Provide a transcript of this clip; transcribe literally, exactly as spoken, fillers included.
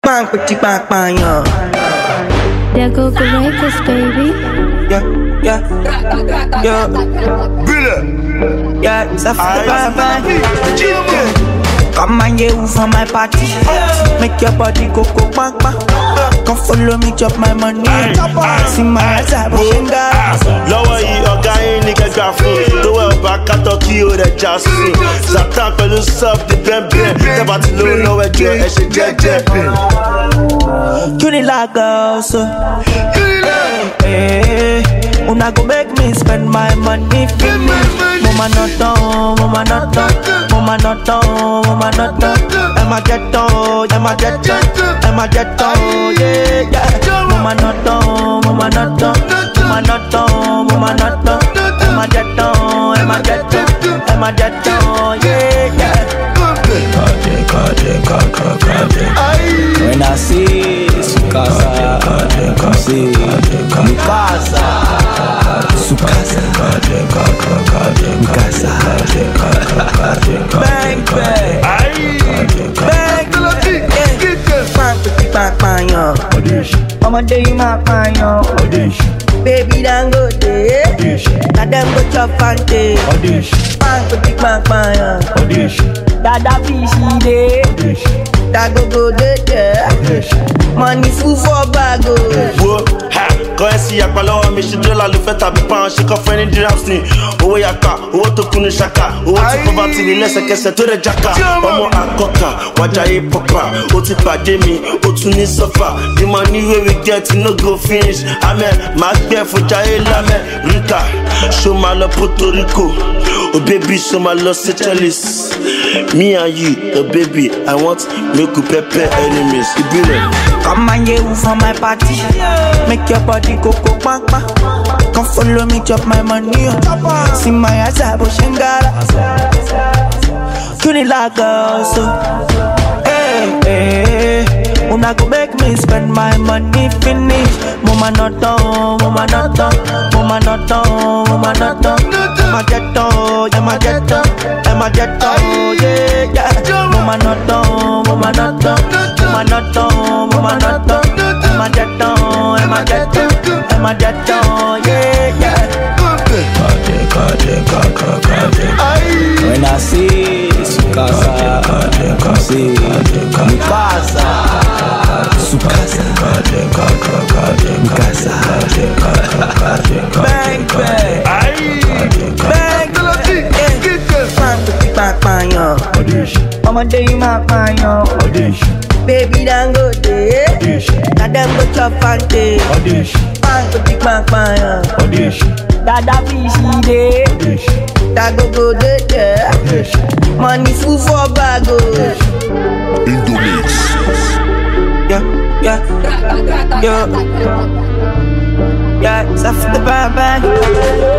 Bang, pretty bang, bang, yeah. There go the records, baby. Yeah, yeah, yeah. Yeah, it's a bang, bang. Come and get you for my party. Make your body go go bang, bang. Come follow me, chop my money. See my eyes, I will sing that. Lower you, a guy in the graphic. The well back at Tokyo, the jazz. Satan, pẹ̀lú sub, the bam bam. Never to know, no, where you're a shit, jet, jet. You need like girl, so. Hey, una go make me spend my money for me. Mama not down, mama not down, mama not down, mama not down. Emma get down, Emma get down, Emma get down, yeah, yeah. Mama not down, mama not down, mama not down, mama not down. Emma get down, Emma get down, Emma get down, yeah, yeah. Kaje, kaje, kaje, kaje. When I see Sukasa, I see Mikasa, Sukasa, Mikasa, bang bang, bang bang, bang bang yo. Mama day you my bang yo. Baby don't go there, now them go chop fante. Bang bang bang yo. Dada fishy day, that go go there. Money full for bago. Whoa, ha, quand elle s'y a pas l'heure, mais je dois la le fait à pas un chèque en fin de draft ni. Owo yaka, owo to kunu shaka, owo to poverty ni lẹ́sẹ̀ kẹsẹ̀ tó rẹ̀ jaka. Ọmọ àkọ́kà, wájà yé pọ̀pà, ó ti pàdé mi, ó tún ní sọ́fà. The money wey we get no go finish. Amen, máa gbẹ́ fújà yé lámẹ́. Rita, show ma lọ Puerto Rico. Oh baby, show ma lọ Seychelles. Me and you, oh baby, I want make you prepare enemies. Come and get you for my party. Make your body go go bang bang. Come follow me, chop my money. See my eyes, I will sing that. You need like girl, so. Hey, hey. Una go make me spend my money finish. Mama not down, mama not down, mama not down, mama not down. Emma get down, Emma get down, Emma get down, yeah, yeah. Mama not down, mama not down, mama not down, mama not down. Emma get down, Emma get down, Emma get down, yeah, yeah. Kaje, kaje, kaje, kaje. When I see Sukasa, I see Mikasa, Sukasa, Mikasa, bang bang, bang bang, bang yo. Mama day you my bang yo. Baby don't go there, now them go chop fante. Bang bang bang yo. Dada fishy day, that go go there. Money full for bago. Indomix. Yeah, yeah, yeah, yeah. It's after the bang bang.